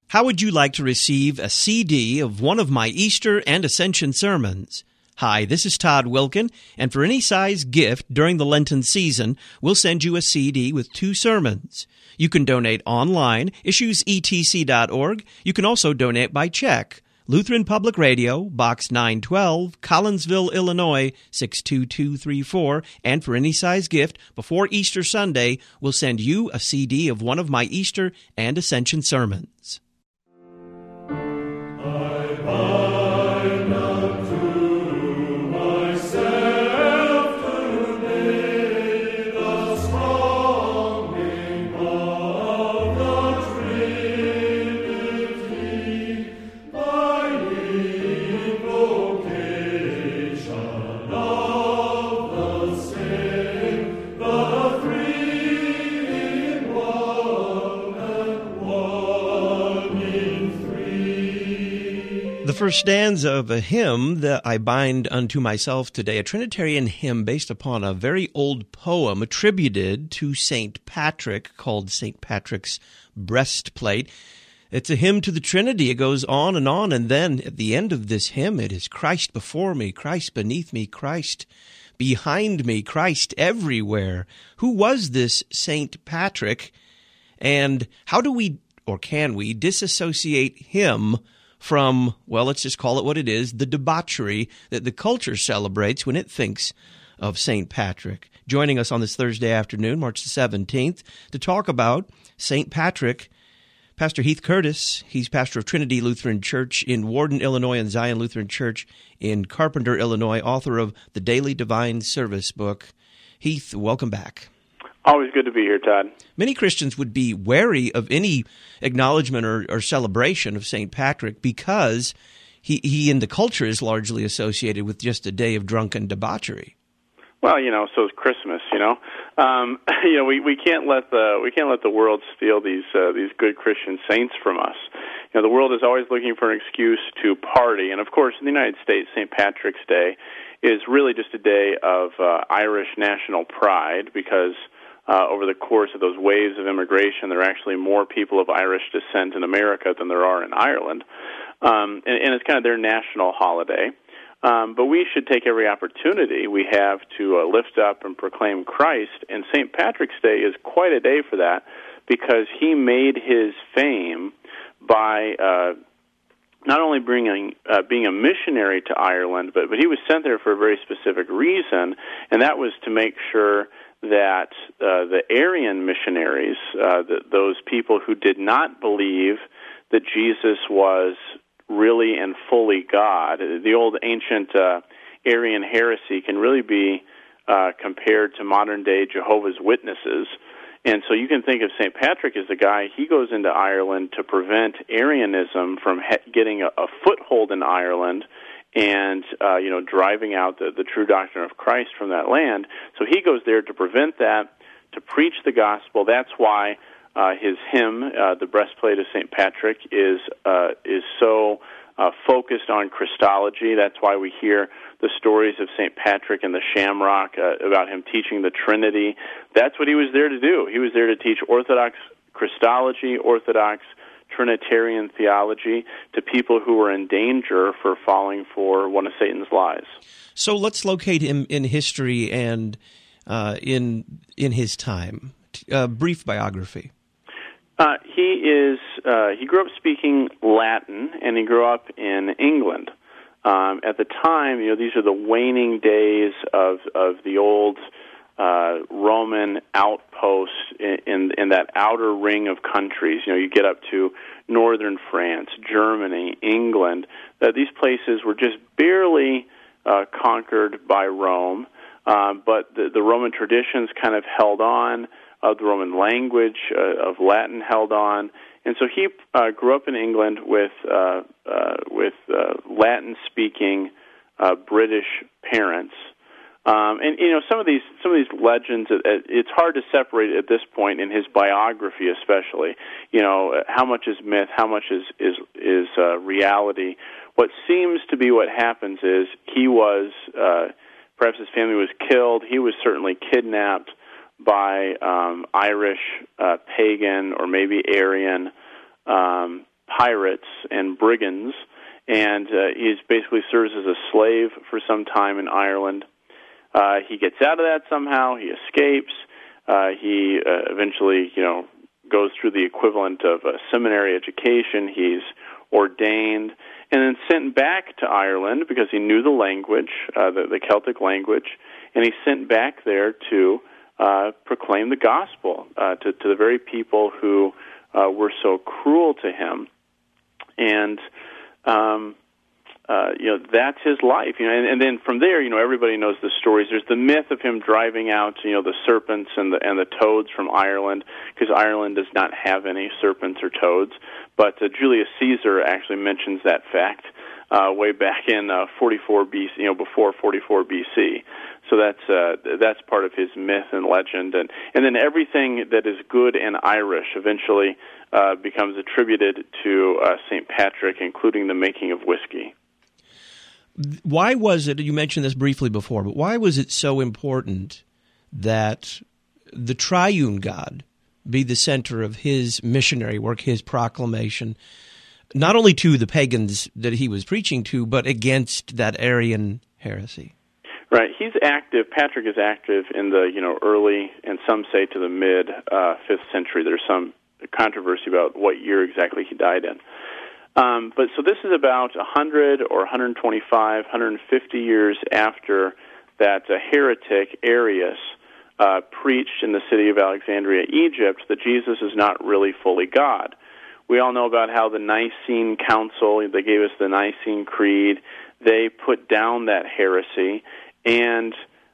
How would you like to receive a CD of one of my Easter and Ascension sermons? Hi, this is Todd Wilkin, and for any size gift during the Lenten season, we'll send you a CD with 2 sermons. You can donate online, issuesetc.org. You can also donate by check. Lutheran Public Radio, Box 912, Collinsville, Illinois, 62234. And for any size gift, before Easter Sunday, we'll send you a CD of one of my Easter and Ascension sermons. The first stanza of a hymn that I bind unto myself today, a Trinitarian hymn based upon a very old poem attributed to St. Patrick called St. Patrick's Breastplate. It's a hymn to the Trinity. It goes on, and then at the end of this hymn, it is Christ before me, Christ beneath me, Christ behind me, Christ everywhere. Who was this St. Patrick, and how do we, or can we, disassociate him from, well, let's just call it what it is, the debauchery that the culture celebrates when it thinks of St. Patrick? Joining us on this Thursday afternoon, March the 17th, to talk about St. Patrick, Pastor Heath Curtis. He's pastor of Trinity Lutheran Church in Warden, Illinois, and Zion Lutheran Church in Carpenter, Illinois, author of the Daily Divine Service book. Heath, welcome back. Always good to be here, Todd. Many Christians would be wary of any acknowledgement or celebration of St. Patrick because he in the culture is largely associated with just a day of drunken debauchery. Well, so is Christmas. We can't let the world steal these good Christian saints from us. The world is always looking for an excuse to party, and of course, in the United States, St. Patrick's Day is really just a day of Irish national pride because over the course of those waves of immigration, there are actually more people of Irish descent in America than there are in Ireland. And it's kind of their national holiday. But we should take every opportunity we have to lift up and proclaim Christ. And St. Patrick's Day is quite a day for that because he made his fame by not only being a missionary to Ireland, but he was sent there for a very specific reason, and that was to make sure that the Arian missionaries, those people who did not believe that Jesus was really and fully God, the old ancient Arian heresy can really be compared to modern-day Jehovah's Witnesses. And so you can think of St. Patrick as the guy, he goes into Ireland to prevent Arianism from getting a foothold in Ireland and driving out the true doctrine of Christ from that land. So he goes there to prevent that, to preach the gospel. That's why his hymn, the Breastplate of St. Patrick, is so focused on Christology. That's why we hear the stories of St. Patrick and the Shamrock about him teaching the Trinity. That's what he was there to do. He was there to teach Orthodox Christology, Orthodox Trinitarian theology to people who were in danger for falling for one of Satan's lies. So let's locate him in history and in his time. Brief biography. He grew up speaking Latin, and he grew up in England. At the time, these are the waning days of the old Roman outposts in that outer ring of countries. You get up to northern France, Germany, England. These places were just barely conquered by Rome, but the Roman traditions kind of held on. The Roman language of Latin held on, and so he grew up in England with Latin-speaking British parents. And some of these legends, it's hard to separate at this point in his biography, especially. How much is myth, how much is reality. What seems to be what happens is he was perhaps his family was killed. He was certainly kidnapped by Irish pagan or maybe Arian pirates and brigands, and he basically serves as a slave for some time in Ireland. He gets out of that somehow. He escapes. He eventually, goes through the equivalent of a seminary education. He's ordained and then sent back to Ireland because he knew the language, the Celtic language, and he's sent back there to proclaim the gospel to the very people who were so cruel to him. And that's his life. And then from there, everybody knows the stories. There's the myth of him driving out, the serpents and the toads from Ireland, because Ireland does not have any serpents or toads. But Julius Caesar actually mentions that fact way back in 44 BC, before 44 BC. So that's part of his myth and legend, and then everything that is good and Irish eventually becomes attributed to St. Patrick, including the making of whiskey. Why was it, you mentioned this briefly before, but why was it so important that the triune God be the center of his missionary work, his proclamation, not only to the pagans that he was preaching to, but against that Arian heresy? Right. He's active. Patrick is active in the early, and some say to the mid 5th century. There's some controversy about what year exactly he died in. But so this is about 100 or 125, 150 years after that heretic Arius preached in the city of Alexandria, Egypt, that Jesus is not really fully God. We all know about how the Nicene Council, they gave us the Nicene Creed, they put down that heresy, and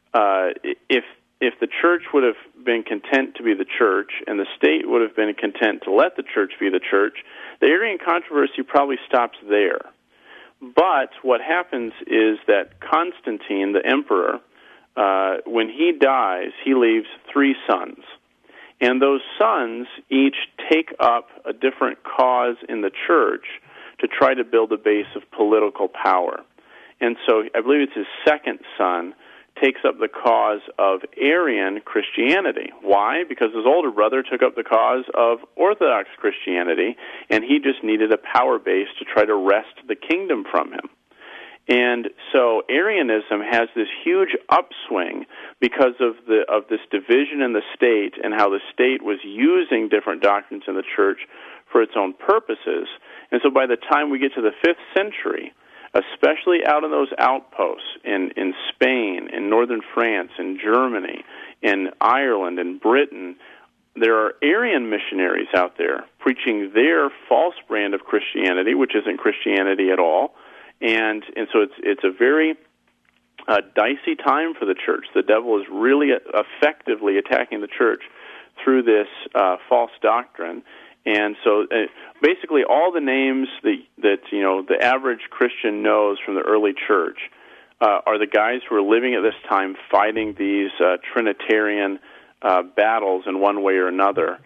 if the church would have been content to be the church, and the state would have been content to let the church be the church, the Arian controversy probably stops there. But what happens is that Constantine, the emperor, when he dies, he leaves 3 sons. And those sons each take up a different cause in the church to try to build a base of political power. And so I believe it's his second son takes up the cause of Arian Christianity. Why? Because his older brother took up the cause of Orthodox Christianity, and he just needed a power base to try to wrest the kingdom from him. And so Arianism has this huge upswing because of this division in the state and how the state was using different doctrines in the church for its own purposes. And so by the time we get to the 5th century, especially out in those outposts in Spain, in northern France, in Germany, in Ireland, in Britain, there are Arian missionaries out there preaching their false brand of Christianity, which isn't Christianity at all. And so it's a very dicey time for the church. The devil is really effectively attacking the church through this false doctrine. And so basically all the names that the average Christian knows from the early church are the guys who are living at this time fighting these Trinitarian battles in one way or another.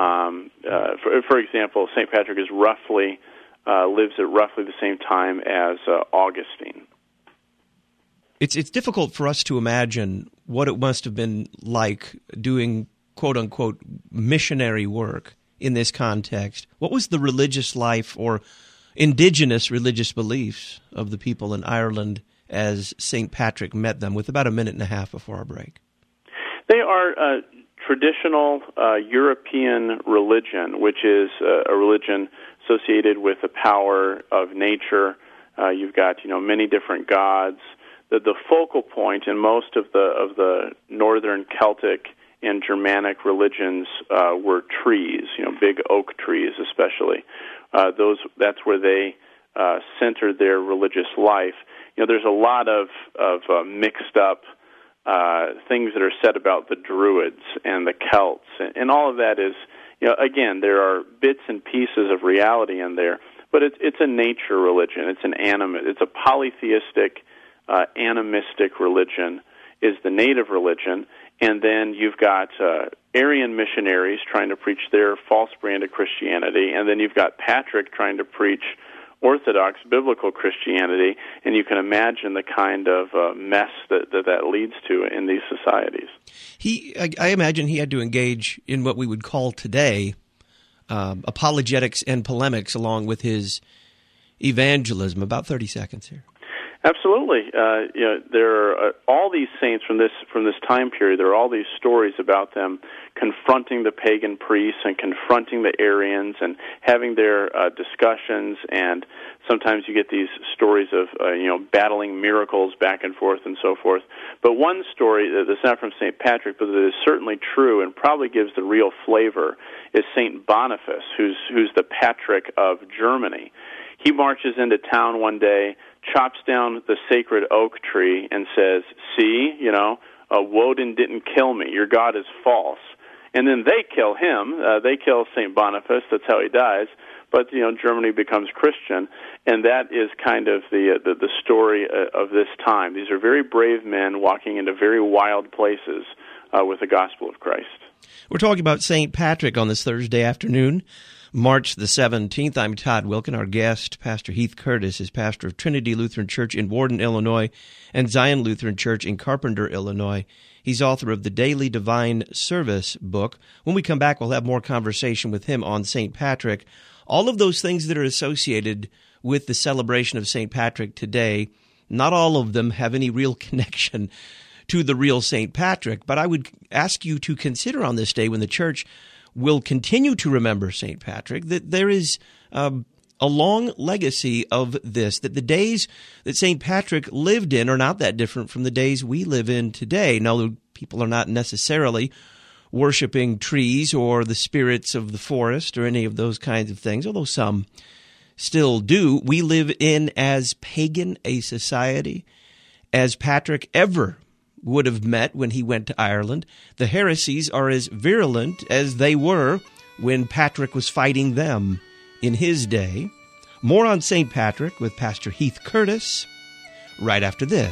For example, St. Patrick is lives at roughly the same time as Augustine. It's difficult for us to imagine what it must have been like doing quote-unquote missionary work in this context. What was the religious life or indigenous religious beliefs of the people in Ireland as St. Patrick met them, with about a minute and a half before our break? They are traditional European religion, which is a religion associated with the power of nature. You've got many different gods. The focal point in most of the northern Celtic and Germanic religions were trees, big oak trees especially. That's where they centered their religious life. There's a lot of mixed up things that are said about the Druids and the Celts, and all of that is, again, there are bits and pieces of reality in there, but it's a nature religion. It's a polytheistic, animistic religion is the native religion, and then you've got Arian missionaries trying to preach their false brand of Christianity, and then you've got Patrick trying to preach Orthodox biblical Christianity, and you can imagine the kind of mess that leads to in these societies. I imagine he had to engage in what we would call today apologetics and polemics along with his evangelism. About 30 seconds here. Absolutely. There are all these saints from this time period. There are all these stories about them confronting the pagan priests and confronting the Arians and having their discussions. And sometimes you get these stories of battling miracles back and forth and so forth. But one story that's not from St. Patrick, but that is certainly true and probably gives the real flavor, is St. Boniface, who's the Patrick of Germany. He marches into town one day, chops down the sacred oak tree, and says, "See, Woden didn't kill me. Your God is false." And then they kill him. They kill St. Boniface. That's how he dies. But, Germany becomes Christian, and that is kind of the story of this time. These are very brave men walking into very wild places with the gospel of Christ. We're talking about St. Patrick on this Thursday afternoon, March the 17th. I'm Todd Wilken. Our guest, Pastor Heath Curtis, is pastor of Trinity Lutheran Church in Warden, Illinois, and Zion Lutheran Church in Carpenter, Illinois. He's author of the Daily Divine Service book. When we come back, we'll have more conversation with him on St. Patrick. All of those things that are associated with the celebration of St. Patrick today, not all of them have any real connection to the real St. Patrick. But I would ask you to consider on this day when the church will continue to remember St. Patrick, that there is a long legacy of this, that the days that St. Patrick lived in are not that different from the days we live in today. Now, people are not necessarily worshiping trees or the spirits of the forest or any of those kinds of things, although some still do. We live in as pagan a society as Patrick ever would have met when he went to Ireland. The heresies are as virulent as they were when Patrick was fighting them in his day. More on St. Patrick with Pastor Heath Curtis right after this.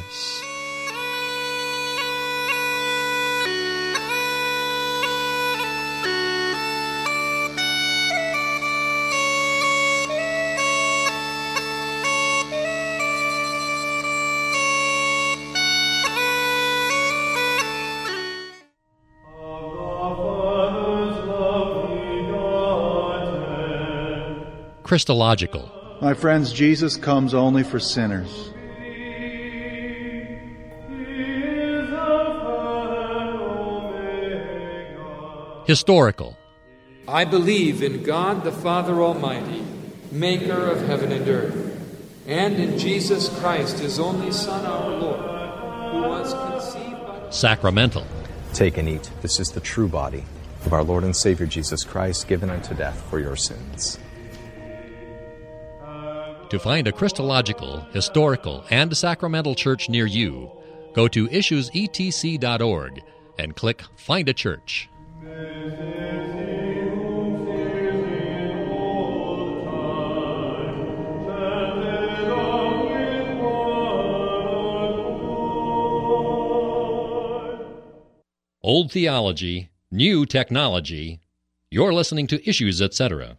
Christological. My friends, Jesus comes only for sinners. Historical. I believe in God the Father Almighty, maker of heaven and earth, and in Jesus Christ, his only Son, our Lord, who was conceived by... Sacramental. Take and eat. This is the true body of our Lord and Savior Jesus Christ, given unto death for your sins. To find a Christological, historical, and sacramental church near you, go to issuesetc.org and click Find a Church. Old theology, new technology. You're listening to Issues, etc.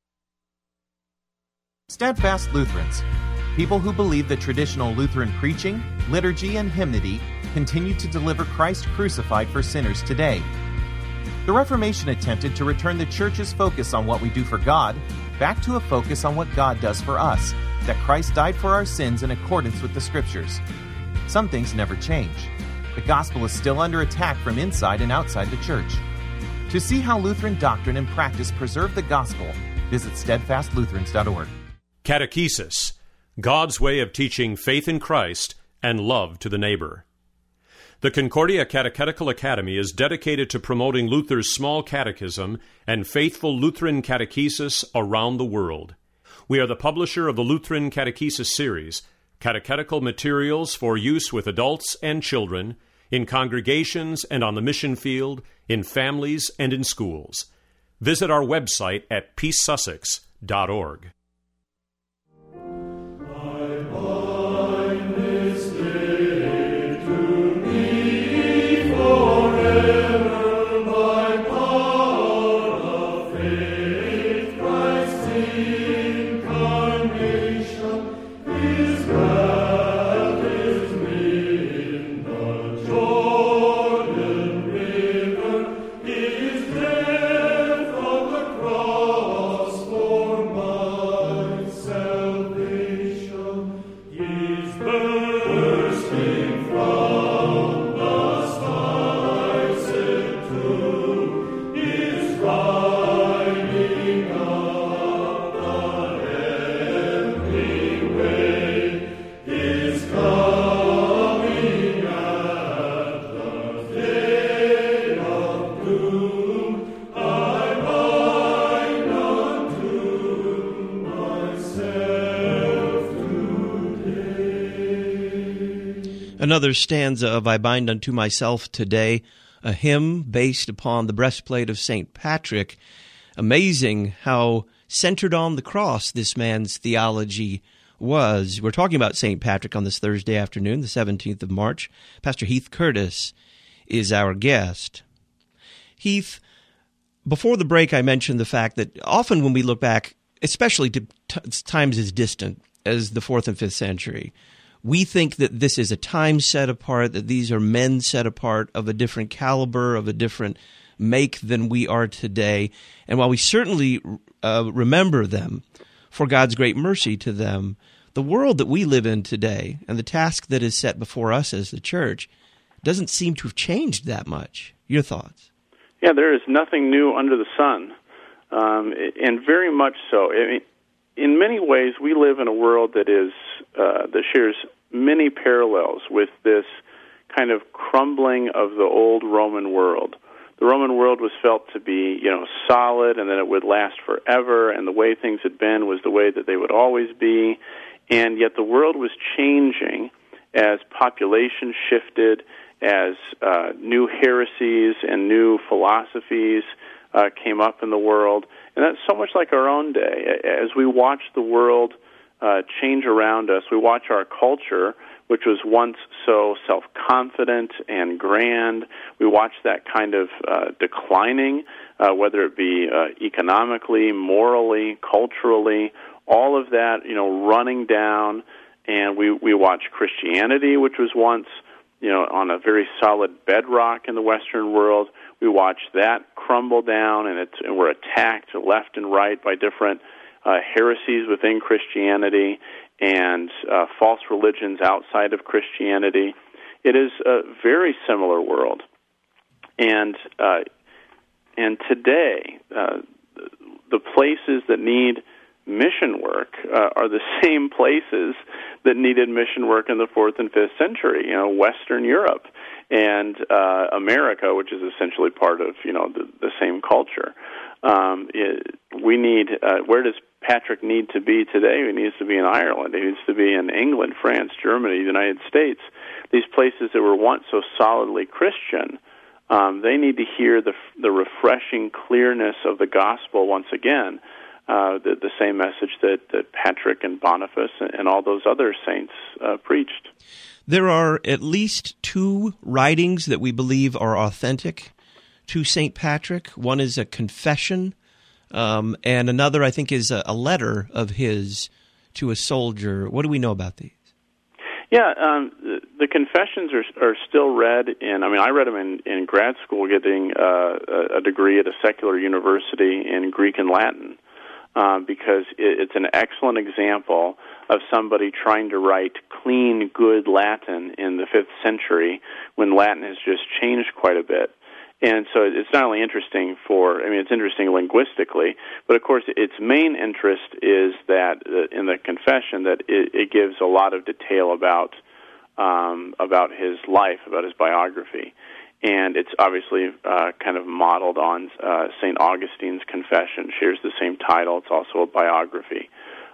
Steadfast Lutherans, people who believe that traditional Lutheran preaching, liturgy, and hymnody continue to deliver Christ crucified for sinners today. The Reformation attempted to return the Church's focus on what we do for God back to a focus on what God does for us, that Christ died for our sins in accordance with the Scriptures. Some things never change. The gospel is still under attack from inside and outside the Church. To see how Lutheran doctrine and practice preserve the gospel, visit steadfastlutherans.org. Catechesis, God's way of teaching faith in Christ and love to the neighbor. The Concordia Catechetical Academy is dedicated to promoting Luther's small catechism and faithful Lutheran catechesis around the world. We are the publisher of the Lutheran Catechesis series, catechetical materials for use with adults and children, in congregations and on the mission field, in families and in schools. Visit our website at peacesussex.org. Cross. Another stanza of I Bind Unto Myself Today, a hymn based upon the breastplate of St. Patrick. Amazing how centered on the cross this man's theology was. We're talking about St. Patrick on this Thursday afternoon, the 17th of March. Pastor Heath Curtis is our guest. Heath, before the break I mentioned the fact that often when we look back, especially to times as distant as the 4th and 5th century, we think that this is a time set apart, that these are men set apart of a different caliber, of a different make than we are today. And while we certainly remember them for God's great mercy to them, the world that we live in today and the task that is set before us as the church doesn't seem to have changed that much. Your thoughts? Yeah, there is nothing new under the sun, and very much so. I mean, in many ways, we live in a world that shares many parallels with this kind of crumbling of the old Roman world. The Roman world was felt to be, solid, and that it would last forever, and the way things had been was the way that they would always be, and yet the world was changing as population shifted, as new heresies and new philosophies came up in the world. And that's so much like our own day. As we watch the world change around us, we watch our culture, which was once so self-confident and grand, we watch that kind of declining, whether it be economically, morally, culturally, all of that, running down. And we watch Christianity, which was once, on a very solid bedrock in the Western world. We watch that crumble down, and we're attacked left and right by different heresies within Christianity and false religions outside of Christianity. It is a very similar world, and today the places that need mission work are the same places that needed mission work in the 4th and 5th century. Western Europe and America, which is essentially part of the same culture. We need. Where does Patrick need to be today? He needs to be in Ireland. He needs to be in England, France, Germany, the United States. These places that were once so solidly Christian, they need to hear the refreshing clearness of the gospel once again. The same message that Patrick and Boniface and all those other saints preached. There are at least 2 writings that we believe are authentic to St. Patrick. One is a confession, and another, I think, is a letter of his to a soldier. What do we know about these? Yeah, the confessions are still read I read them in grad school, getting a degree at a secular university in Greek and Latin. Because it's an excellent example of somebody trying to write clean, good Latin in the 5th century when Latin has just changed quite a bit. And so it's not only interesting it's interesting linguistically, but of course its main interest is that in the confession that it gives a lot of detail about his life, about his biography. And it's obviously kind of modeled on St. Augustine's Confession, shares the same title. It's also a biography.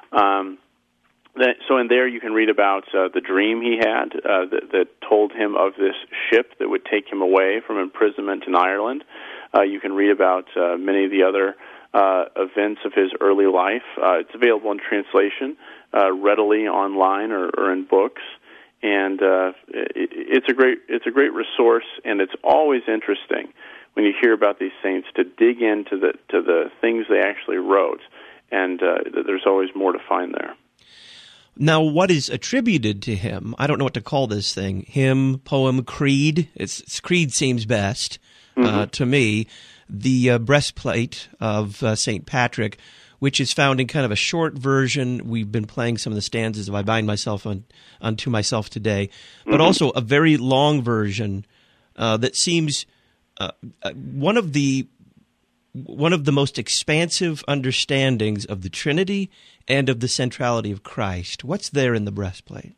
So in there you can read about the dream he had that told him of this ship that would take him away from imprisonment in Ireland. You can read about many of the other events of his early life. It's available in translation readily online or in books. And it's a great resource, and it's always interesting when you hear about these saints to dig into the things they actually wrote, and there's always more to find there. Now, what is attributed to him? I don't know what to call this thing. Hymn, poem, creed. It's creed seems best to me. The breastplate of St. Patrick, which is found in kind of a short version. We've been playing some of the stanzas of I Bind Myself Unto Myself Today, but also a very long version that seems one of the most expansive understandings of the Trinity and of the centrality of Christ. What's there in the breastplate?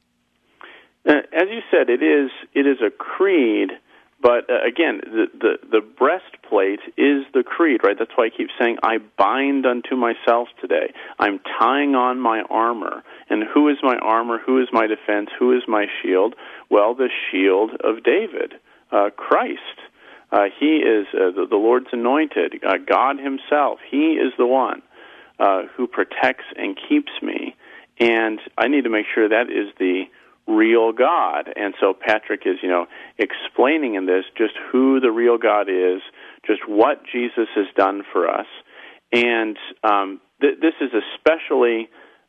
As you said, it is a creed, but again, the breastplate breastplate is the creed, right? That's why I keep saying, I bind unto myself today. I'm tying on my armor. And who is my armor? Who is my defense? Who is my shield? Well, the shield of David, Christ. He is the Lord's anointed, God himself. He is the one who protects and keeps me. And I need to make sure that is the real God. And so Patrick is, explaining in this just who the real God is, just what Jesus has done for us. And this is especially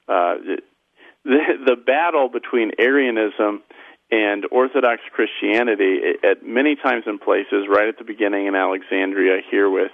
the battle between Arianism and Orthodox Christianity at many times and places, right at the beginning in Alexandria, here with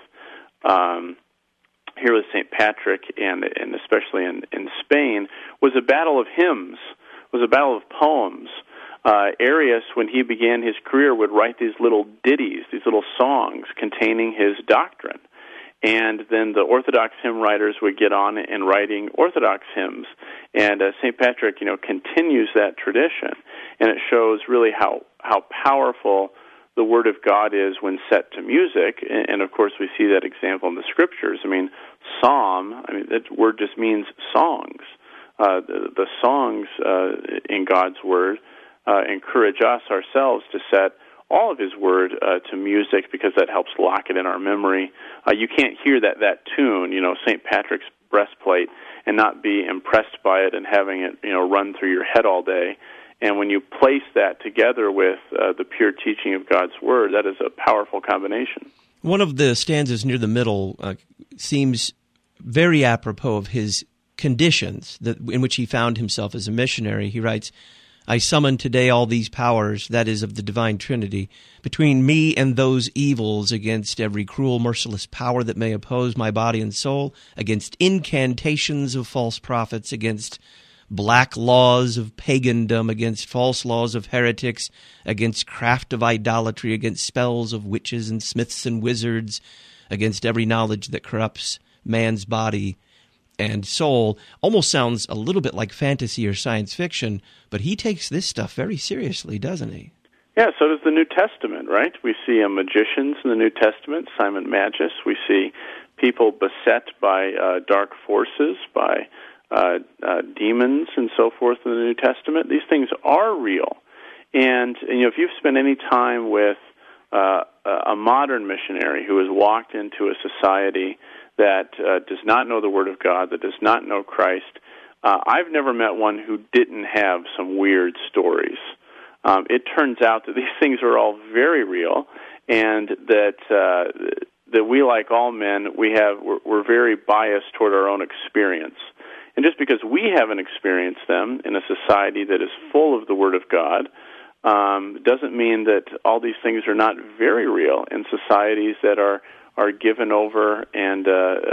St. Patrick, and especially in Spain, was a battle of hymns, was a battle of poems. Arius, when he began his career, would write these little ditties, these little songs containing his doctrine. And then the Orthodox hymn writers would get on in writing Orthodox hymns. And St. Patrick, continues that tradition. And it shows really how powerful the Word of God is when set to music. And of course, we see that example in the Scriptures. Psalm, that word just means songs. The songs in God's Word encourage us ourselves to set all of His Word to music, because that helps lock it in our memory. You can't hear that tune, St. Patrick's breastplate, and not be impressed by it and having it, run through your head all day. And when you place that together with the pure teaching of God's Word, that is a powerful combination. One of the stanzas near the middle seems very apropos of his conditions in which he found himself as a missionary. He writes, I summon today all these powers, that is, of the divine Trinity, between me and those evils, against every cruel, merciless power that may oppose my body and soul, against incantations of false prophets, against black laws of pagandom, against false laws of heretics, against craft of idolatry, against spells of witches and smiths and wizards, against every knowledge that corrupts man's body and soul. Almost sounds a little bit like fantasy or science fiction, but he takes this stuff very seriously, doesn't he? Yeah, so does the New Testament, right? We see magicians in the New Testament, Simon Magus. We see people beset by dark forces, by demons and so forth in the New Testament. These things are real. And if you've spent any time with a modern missionary who has walked into a society that does not know the Word of God, that does not know Christ, I've never met one who didn't have some weird stories. It turns out that these things are all very real, and that we, like all men, we're very biased toward our own experience. And just because we haven't experienced them in a society that is full of the Word of God, doesn't mean that all these things are not very real in societies that are given over and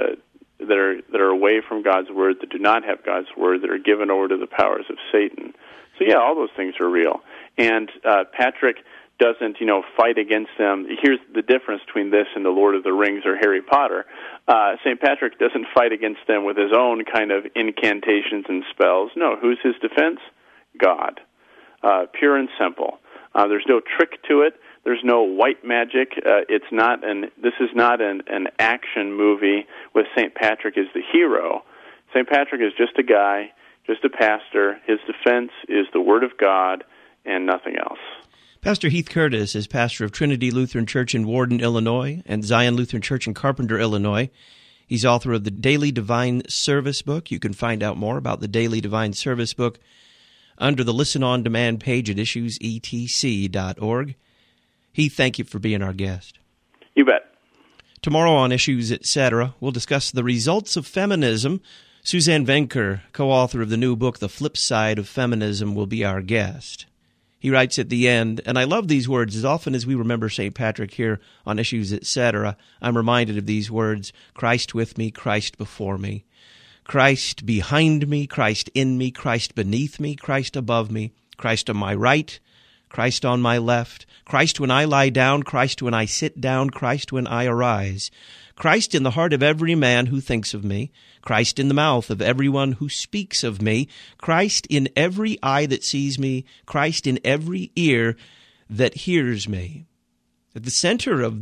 that are away from God's Word, that do not have God's Word, that are given over to the powers of Satan. So yeah, all those things are real. And Patrick doesn't, fight against them. Here's the difference between this and the Lord of the Rings or Harry Potter. St. Patrick doesn't fight against them with his own kind of incantations and spells. No, who's his defense? God. Pure and simple. There's no trick to it. There's no white magic. This is not an action movie with St. Patrick as the hero. St. Patrick is just a guy, just a pastor. His defense is the Word of God and nothing else. Pastor Heath Curtis is pastor of Trinity Lutheran Church in Warden, Illinois, and Zion Lutheran Church in Carpenter, Illinois. He's author of the Daily Divine Service book. You can find out more about the Daily Divine Service book under the Listen On Demand page at issuesetc.org. Heath, thank you for being our guest. You bet. Tomorrow on Issues Etc., we'll discuss the results of feminism. Suzanne Venker, co-author of the new book, The Flip Side of Feminism, will be our guest. He writes at the end, and I love these words, as often as we remember St. Patrick here on Issues Etc., I'm reminded of these words, Christ with me, Christ before me. Christ behind me, Christ in me, Christ beneath me, Christ above me, Christ on my right, Christ on my left, Christ when I lie down, Christ when I sit down, Christ when I arise, Christ in the heart of every man who thinks of me, Christ in the mouth of everyone who speaks of me, Christ in every eye that sees me, Christ in every ear that hears me. At the center of the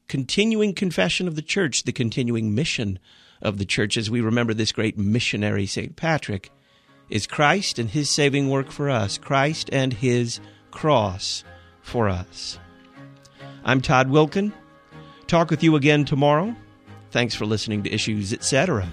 continuing confession of the church, the continuing mission of the church, as we remember this great missionary, St. Patrick, is Christ and his saving work for us, Christ and his cross for us. I'm Todd Wilkin. Talk with you again tomorrow. Thanks for listening to Issues, Etc.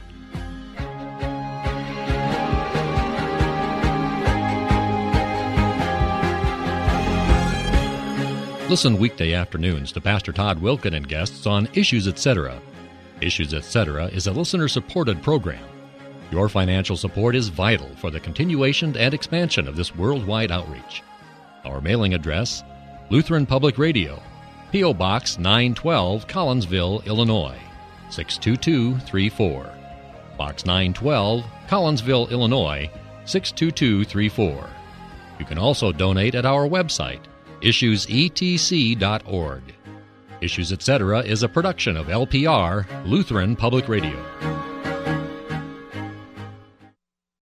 Listen weekday afternoons to Pastor Todd Wilkin and guests on Issues, Etc. Issues, Etc. is a listener-supported program. Your financial support is vital for the continuation and expansion of this worldwide outreach. Our mailing address, Lutheran Public Radio, P.O. Box 912, Collinsville, Illinois, 62234. Box 912, Collinsville, Illinois, 62234. You can also donate at our website, issuesetc.org. Issues, Etc. is a production of LPR, Lutheran Public Radio.